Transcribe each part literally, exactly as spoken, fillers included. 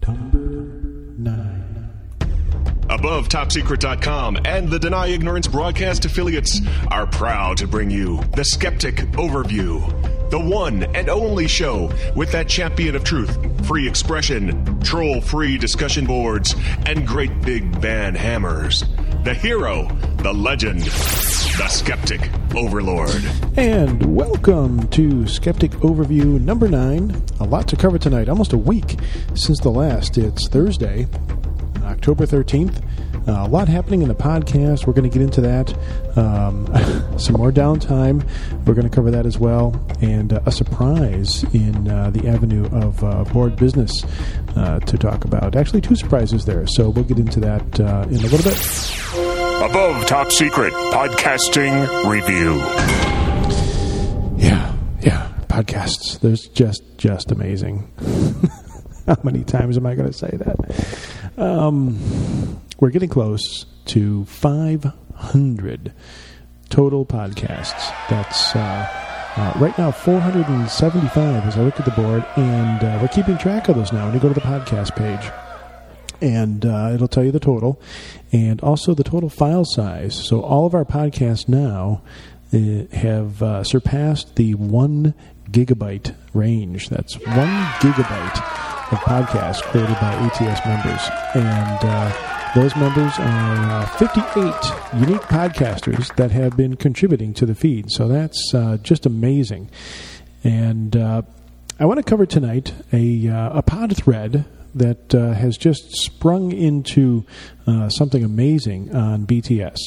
Number nine. Above Top Secret dot com and the Deny Ignorance broadcast affiliates are proud to bring you the Skeptic Overview, the one and only show with that champion of truth, free expression, troll-free discussion boards, and great big band hammers. The hero, the legend, the Skeptic Overlord. And welcome to Skeptic Overview number nine. A lot to cover tonight, almost a week since the last. It's Thursday, October thirteenth. Uh, a lot happening in the podcast. We're going to get into that. Um, some more downtime. We're going to cover that as well. And uh, a surprise in uh, the avenue of uh, board business uh, to talk about. Actually, two surprises there. So we'll get into that uh, in a little bit. Above Top Secret Podcasting Review. Yeah, yeah. Podcasts. There's just, just amazing. How many times am I going to say that? Um... We're getting close to five hundred total podcasts. That's uh, uh, right now four hundred seventy-five as I look at the board, and uh, we're keeping track of those now. When you go to the podcast page, and uh, it'll tell you the total, and also the total file size. So all of our podcasts now uh, have uh, surpassed the one gigabyte range. That's one gigabyte of podcasts created by A T S members, and uh, those members are uh, fifty-eight unique podcasters that have been contributing to the feed. So that's uh, just amazing. And uh, I want to cover tonight a, uh, a pod thread that uh, has just sprung into uh, something amazing on B T S.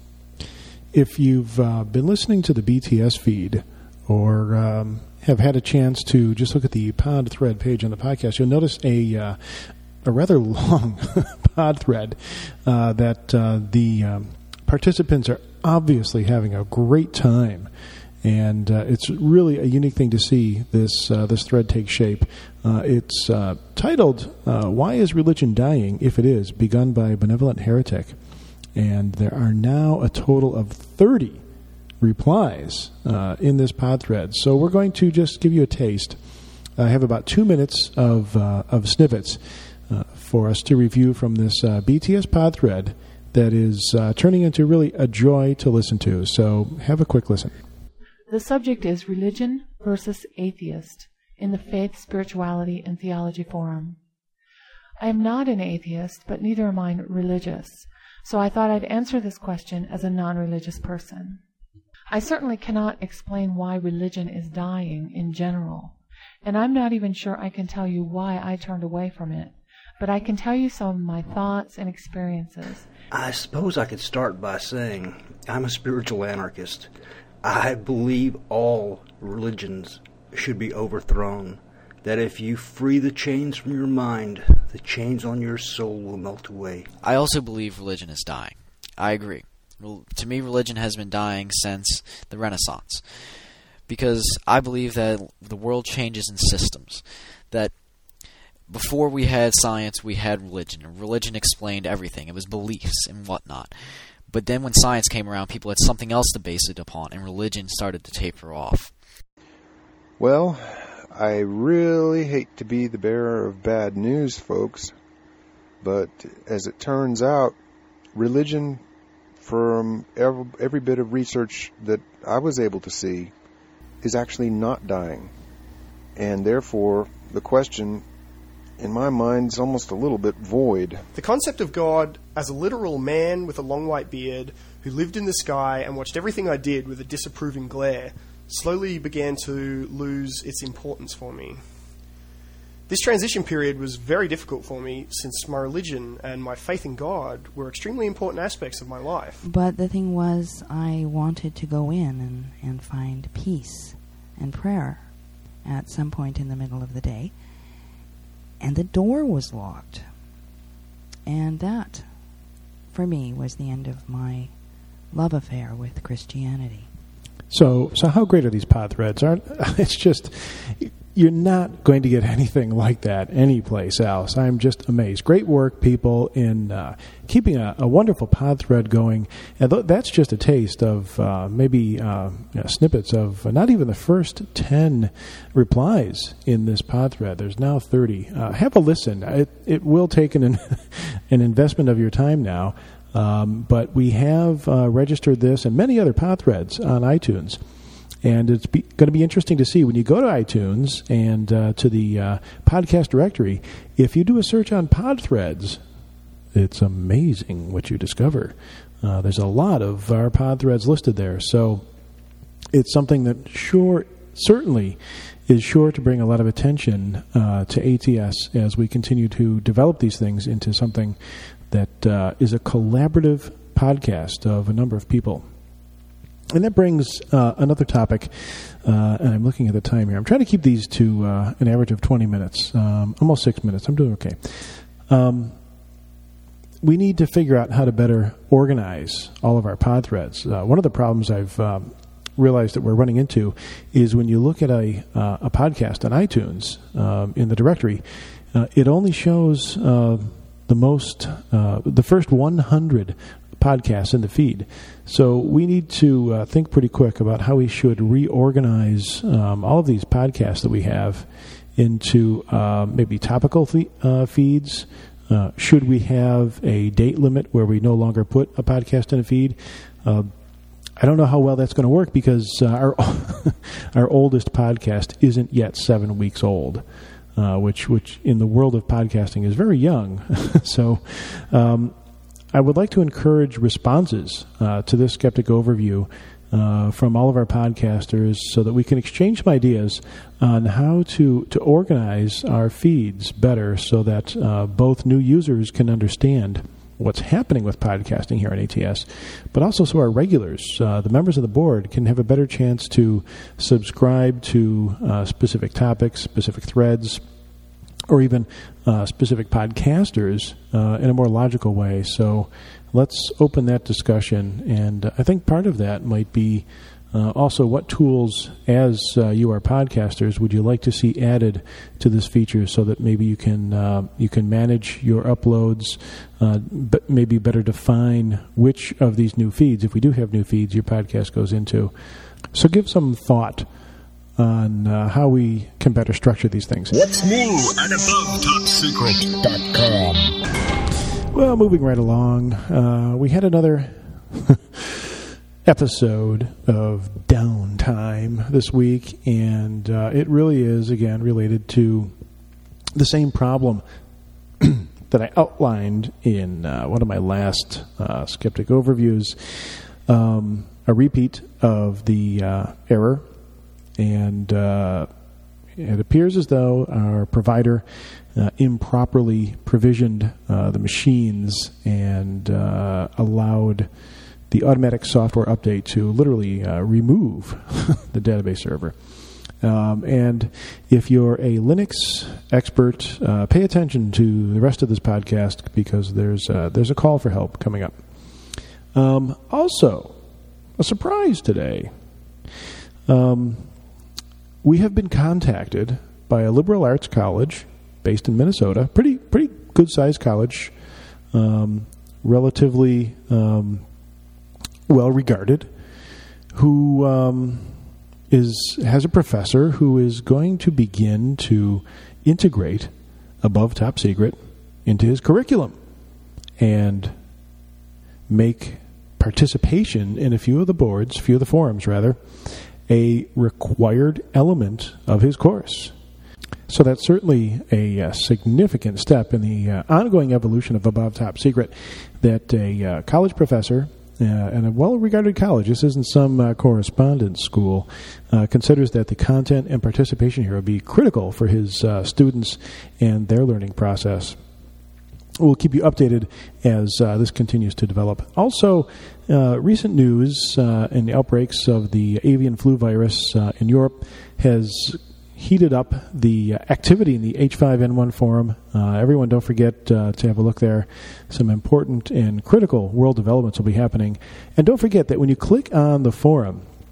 If you've uh, been listening to the B T S feed or um, have had a chance to just look at the pod thread page on the podcast, you'll notice a uh, a rather long pod thread uh, that uh, the um, participants are obviously having a great time, and uh, it's really a unique thing to see this uh, this thread take shape. Uh, it's uh, titled uh, "Why is Religion Dying If It Is?" begun by Benevolent Heretic, and there are now a total of thirty replies uh, in this pod thread. So we're going to just give you a taste. I have about two minutes of uh, of snippets Uh, for us to review from this uh, B T S pod thread that is uh, turning into really a joy to listen to. So have a quick listen. The subject is Religion versus Atheist in the Faith, Spirituality, and Theology Forum. I am not an atheist, but neither am I religious, so I thought I'd answer this question as a non-religious person. I certainly cannot explain why religion is dying in general, and I'm not even sure I can tell you why I turned away from it. But I can tell you some of my thoughts and experiences. I suppose I could start by saying I'm a spiritual anarchist. I believe all religions should be overthrown. That if you free the chains from your mind, the chains on your soul will melt away. I also believe religion is dying. I agree. Well, to me, religion has been dying since the Renaissance. Because I believe that the world changes in systems. That before we had science, we had religion, and religion explained everything. It was beliefs and whatnot. But then when science came around, people had something else to base it upon, and religion started to taper off. Well, I really hate to be the bearer of bad news, folks, but as it turns out, religion, from every, every bit of research that I was able to see, is actually not dying. And therefore, the question, in my mind, is almost a little bit void. The concept of God as a literal man with a long white beard who lived in the sky and watched everything I did with a disapproving glare slowly began to lose its importance for me. This transition period was very difficult for me since my religion and my faith in God were extremely important aspects of my life. But the thing was, I wanted to go in and, and find peace and prayer at some point in the middle of the day. And the door was locked. And that, for me, was the end of my love affair with Christianity. So, so how great are these pod threads? Aren't it's just you're not going to get anything like that anyplace else. I'm just amazed. Great work, people, in uh, keeping a, a wonderful pod thread going. And th- that's just a taste of uh, maybe uh, you know, snippets of uh, not even the first ten replies in this pod thread. There's now thirty. Uh, have a listen. It, it will take an, an investment of your time now. Um, but we have uh, registered this and many other pod threads on iTunes. And it's be, going to be interesting to see when you go to iTunes and uh, to the uh, podcast directory, if you do a search on pod threads, it's amazing what you discover. Uh, there's a lot of our pod threads listed there. So it's something that sure, certainly is sure to bring a lot of attention uh, to A T S as we continue to develop these things into something that uh, is a collaborative podcast of a number of people. And that brings uh, another topic, uh, and I'm looking at the time here. I'm trying to keep these to uh, an average of twenty minutes, um, almost six minutes. I'm doing okay. Um, we need to figure out how to better organize all of our pod threads. Uh, one of the problems I've um, realized that we're running into is when you look at a, uh, a podcast on iTunes um, in the directory, uh, it only shows uh, the most, uh, the first one hundred podcasts in the feed. So we need to uh, think pretty quick about how we should reorganize um, all of these podcasts that we have into uh, maybe topical th- uh, feeds. Uh, should we have a date limit where we no longer put a podcast in a feed? Uh, I don't know how well that's going to work because uh, our our oldest podcast isn't yet seven weeks old, uh, which which in the world of podcasting is very young. so. Um, I would like to encourage responses uh, to this Skeptic Overview uh, from all of our podcasters so that we can exchange some ideas on how to, to organize our feeds better so that uh, both new users can understand what's happening with podcasting here on A T S, but also so our regulars, uh, the members of the board, can have a better chance to subscribe to uh, specific topics, specific threads, or even uh, specific podcasters uh, in a more logical way. So let's open that discussion. And I think part of that might be uh, also what tools, as uh, you are podcasters, would you like to see added to this feature so that maybe you can uh, you can manage your uploads, uh, but maybe better define which of these new feeds, if we do have new feeds, your podcast goes into. So give some thought on uh, how we can better structure these things. What's new at above top secret dot com? Well, moving right along, uh, we had another episode of downtime this week, and uh, it really is, again, related to the same problem that I outlined in uh, one of my last uh, Skeptic Overviews, um, a repeat of the uh, error. And uh, it appears as though our provider uh, improperly provisioned uh, the machines and uh, allowed the automatic software update to literally uh, remove the database server. Um, and if you're a Linux expert, uh, pay attention to the rest of this podcast because there's uh, there's a call for help coming up. Um, also, a surprise today. Um, We have been contacted by a liberal arts college based in Minnesota, pretty pretty good-sized college, um, relatively um, well-regarded, who um, is has a professor who is going to begin to integrate Above Top Secret into his curriculum and make participation in a few of the boards, a few of the forums, rather, a required element of his course. So that's certainly a, uh, significant step in the uh, ongoing evolution of Above Top Secret that a uh, college professor uh, and a well-regarded college, this isn't some uh, correspondence school, uh, considers that the content and participation here will be critical for his uh, students and their learning process. We'll keep you updated as uh, this continues to develop. Also, uh, recent news uh, in the outbreaks of the avian flu virus uh, in Europe has heated up the activity in the H five N one forum. Uh, everyone, don't forget uh, to have a look there. Some important and critical world developments will be happening. And don't forget that when you click on the forum,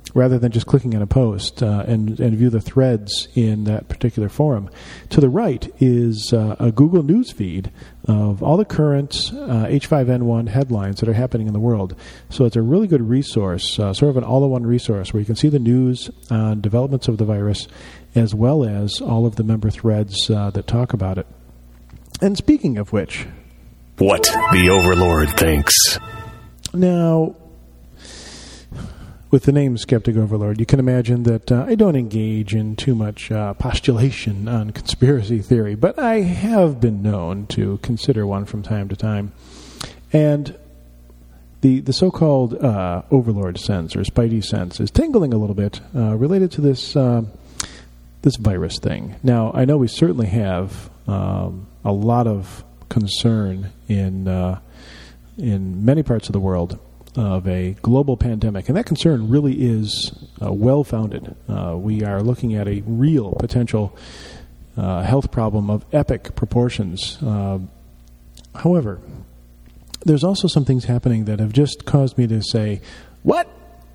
rather than just clicking on a post uh, and, and view the threads in that particular forum. To the right is uh, a Google News feed of all the current uh, H five N one headlines that are happening in the world. So it's a really good resource, uh, sort of an all-in-one resource where you can see the news on developments of the virus as well as all of the member threads uh, that talk about it. And speaking of which... What the Overlord thinks. Now... with the name Skeptic Overlord, you can imagine that uh, I don't engage in too much uh, postulation on conspiracy theory, but I have been known to consider one from time to time. And the the so-called uh, Overlord sense, or Spidey sense, is tingling a little bit uh, related to this uh, this virus thing. Now, I know we certainly have um, a lot of concern in uh, in many parts of the world of a global pandemic, and that concern really is uh, well-founded. Uh, we are looking at a real potential uh, health problem of epic proportions. Uh, however, there's also some things happening that have just caused me to say, what?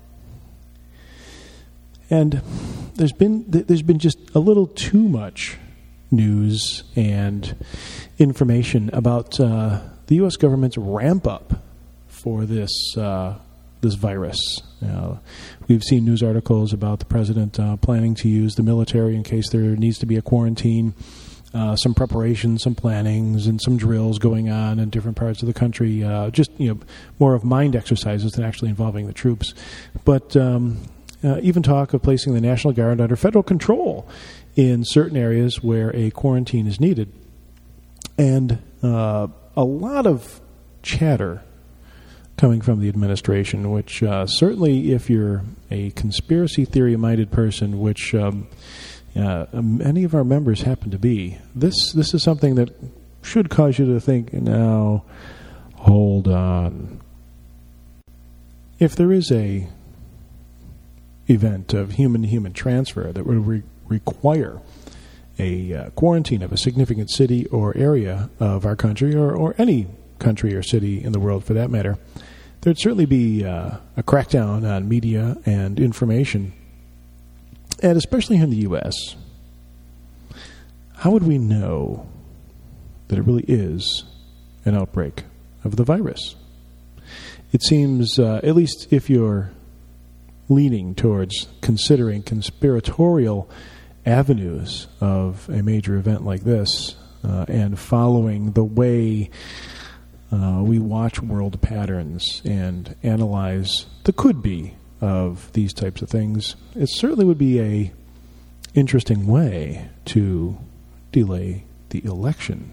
And there's been there's been just a little too much news and information about uh, the U S government's ramp-up for this uh, this virus. Uh, we've seen news articles about the president uh, planning to use the military in case there needs to be a quarantine, uh, some preparation, some plannings, and some drills going on in different parts of the country. Uh, just you know, more of mind exercises than actually involving the troops. But um, uh, even talk of placing the National Guard under federal control in certain areas where a quarantine is needed, and uh, a lot of chatter coming from the administration, which uh, certainly if you're a conspiracy theory-minded person, which um, uh, many of our members happen to be, this this is something that should cause you to think, now, hold on. If there is a event of human-to-human transfer that would re- require a uh, quarantine of a significant city or area of our country, or, or any country or city in the world for that matter, there'd certainly be uh, a crackdown on media and information, and especially in the U S. How would we know that it really is an outbreak of the virus? It seems, uh, at least if you're leaning towards considering conspiratorial avenues of a major event like this, uh, and following the way Uh, we watch world patterns and analyze the could-be of these types of things, it certainly would be a interesting way to delay the election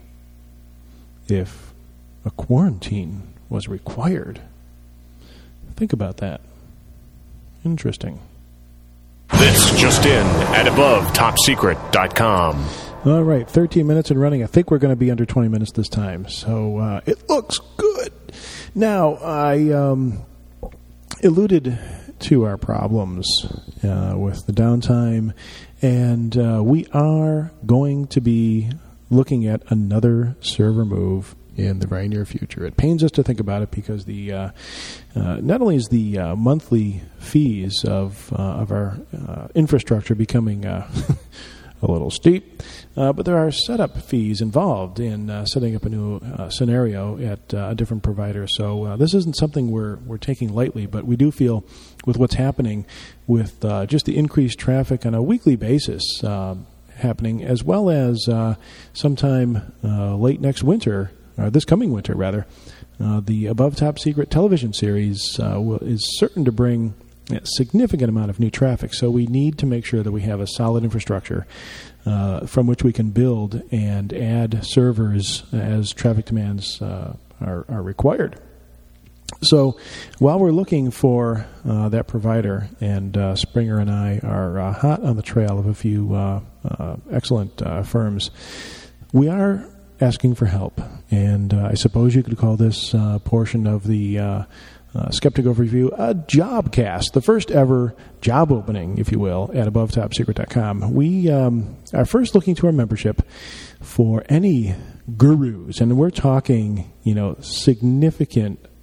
if a quarantine was required. Think about that. Interesting. This just in at above top secret dot com. All right, thirteen minutes and running. I think we're going to be under twenty minutes this time, so uh, it looks good. Now, I um, alluded to our problems uh, with the downtime, and uh, we are going to be looking at another server move in the very near future. It pains us to think about it because the uh, uh, not only is the uh, monthly fees of uh, of our uh, infrastructure becoming uh, a little steep, uh, but there are setup fees involved in uh, setting up a new uh, scenario at uh, a different provider. So uh, this isn't something we're we're taking lightly, but we do feel with what's happening with uh, just the increased traffic on a weekly basis uh, happening, as well as uh, sometime uh, late next winter, or this coming winter rather, uh, the Above Top Secret television series uh, will, is certain to bring a significant amount of new traffic. So we need to make sure that we have a solid infrastructure uh, from which we can build and add servers as traffic demands uh, are, are required. So while we're looking for uh, that provider, and uh, Springer and I are uh, hot on the trail of a few uh, uh, excellent uh, firms, we are asking for help. And uh, I suppose you could call this uh, portion of the uh, uh, Skeptic Overview a jobcast, the first ever job opening, if you will, at above top secret dot com. We um, are first looking to our membership for any gurus, and we're talking, you know, significant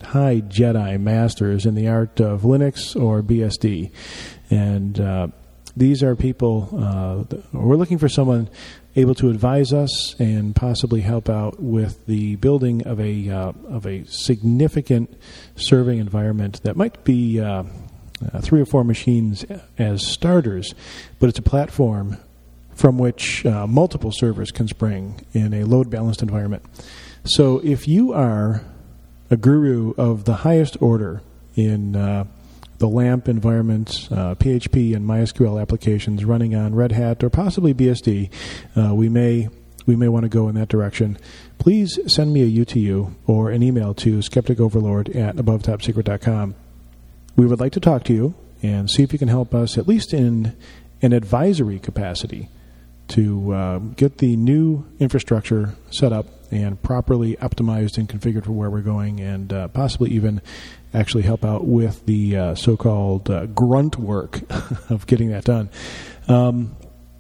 high Jedi masters in the art of Linux or B S D. And uh, these are people, uh, we're looking for someone able to advise us and possibly help out with the building of a uh, of a significant serving environment that might be uh, uh, three or four machines as starters, but it's a platform from which uh, multiple servers can spring in a load-balanced environment. So if you are a guru of the highest order in uh, the LAMP environment, uh, P H P and MySQL applications running on Red Hat or possibly B S D, uh, we may we may want to go in that direction. Please send me a U T U or an email to skepticoverlord at above top secret dot com. We would like to talk to you and see if you can help us, at least in an advisory capacity, to uh, get the new infrastructure set up and properly optimized and configured for where we're going, and uh, possibly even actually help out with the uh, so-called uh, grunt work of getting that done. Um,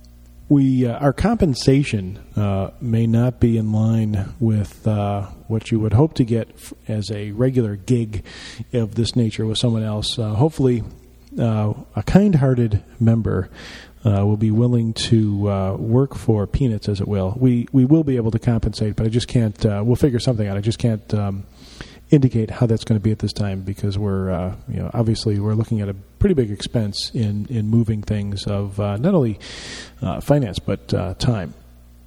we uh, our compensation uh, may not be in line with uh, what you would hope to get f- as a regular gig of this nature with someone else. Uh, hopefully, uh, a kind-hearted member Uh, will be willing to uh, work for peanuts, as it will. We we will be able to compensate, but I just can't. Uh, we'll figure something out. I just can't um, indicate how that's going to be at this time, because we're uh, you know obviously we're looking at a pretty big expense in in moving things of uh, not only uh, finance but uh, time.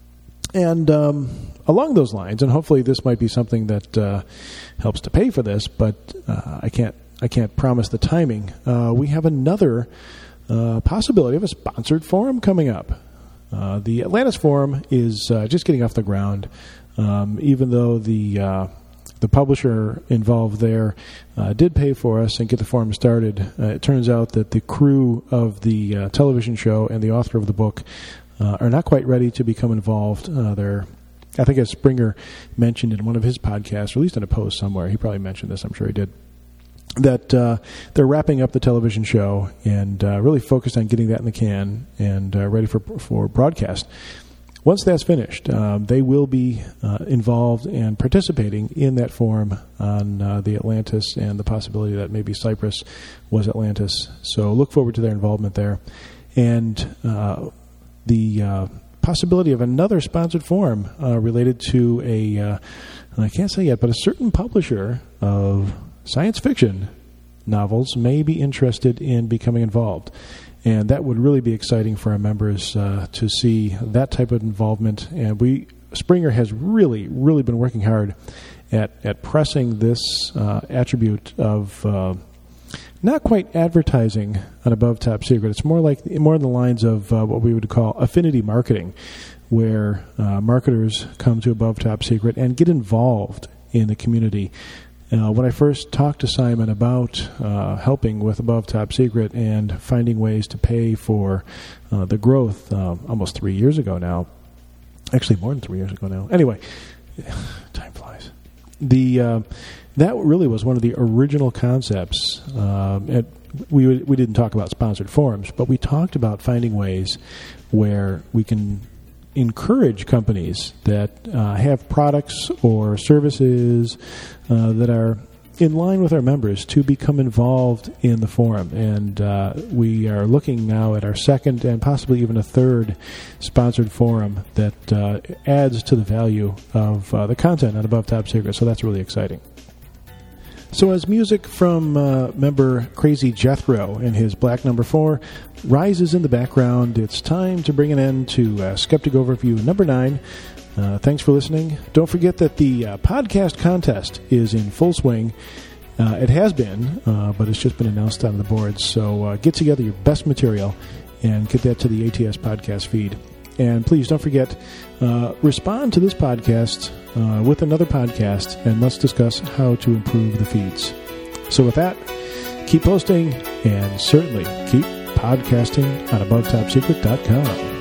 And um, along those lines, and hopefully this might be something that uh, helps to pay for this, but uh, I can't I can't promise the timing. Uh, we have another. Uh, possibility of a sponsored forum coming up. Uh, the Atlantis Forum is uh, just getting off the ground, um, even though the uh, the publisher involved there uh, did pay for us and get the forum started. Uh, it turns out that the crew of the uh, television show and the author of the book uh, are not quite ready to become involved. Uh, they're, I think, as Springer mentioned in one of his podcasts, or at least in a post somewhere, he probably mentioned this, I'm sure he did, that uh, they're wrapping up the television show and uh, really focused on getting that in the can and uh, ready for for broadcast. Once that's finished, um, they will be uh, involved and participating in that forum on uh, the Atlantis and the possibility that maybe Cyprus was Atlantis. So look forward to their involvement there. And uh, the uh, possibility of another sponsored forum uh, related to a, uh, I can't say yet, but a certain publisher of science fiction novels may be interested in becoming involved. And that would really be exciting for our members uh, to see that type of involvement. And we Springer has really, really been working hard at, at pressing this uh, attribute of uh, not quite advertising on Above Top Secret. It's more like more in the lines of uh, what we would call affinity marketing, where uh, marketers come to Above Top Secret and get involved in the community. Uh, when I first talked to Simon about uh, helping with Above Top Secret and finding ways to pay for uh, the growth uh, almost three years ago now, actually more than three years ago now. Anyway, time flies. The uh, that really was one of the original concepts. Uh, at, we we didn't talk about sponsored forums, but we talked about finding ways where we can encourage companies that uh, have products or services uh, that are in line with our members to become involved in the forum. And uh, we are looking now at our second and possibly even a third sponsored forum that uh, adds to the value of uh, the content on Above Top Secret. So that's really exciting. So as music from uh, member Crazy Jethro and his Black Number four rises in the background, it's time to bring an end to uh, Skeptic Overview number nine. Uh, thanks for listening. Don't forget that the uh, podcast contest is in full swing. Uh, it has been, uh, but it's just been announced on the boards. So uh, get together your best material and get that to the A T S podcast feed. And please don't forget, uh, respond to this podcast uh, with another podcast, and let's discuss how to improve the feeds. So with that, keep posting and certainly keep podcasting on above top secret dot com.